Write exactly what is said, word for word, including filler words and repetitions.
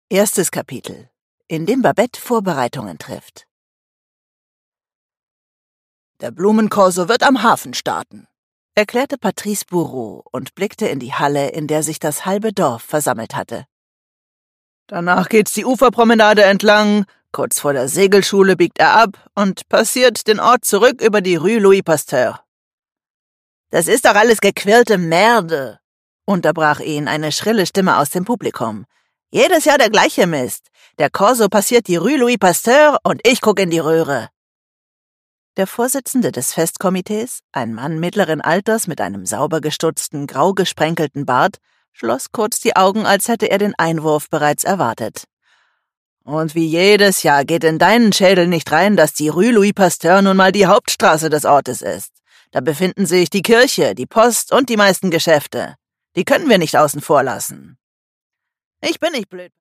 Erstes Kapitel, in dem Babette Vorbereitungen trifft. »Der Blumenkorso wird am Hafen starten«, erklärte Patrice Bourreau und blickte in die Halle, in der sich das halbe Dorf versammelt hatte. »Danach geht's die Uferpromenade entlang, kurz vor der Segelschule biegt er ab und passiert den Ort zurück über die Rue Louis Pasteur.« »Das ist doch alles gequirlte Merde«, unterbrach ihn eine schrille Stimme aus dem Publikum. »Jedes Jahr der gleiche Mist. Der Korso passiert die Rue Louis Pasteur und ich guck in die Röhre.« Der Vorsitzende des Festkomitees, ein Mann mittleren Alters mit einem sauber gestutzten, grau gesprenkelten Bart, schloss kurz die Augen, als hätte er den Einwurf bereits erwartet. »Und wie jedes Jahr geht in deinen Schädel nicht rein, dass die Rue Louis Pasteur nun mal die Hauptstraße des Ortes ist. Da befinden sich die Kirche, die Post und die meisten Geschäfte. Die können wir nicht außen vor lassen.« »Ich bin nicht blöd«,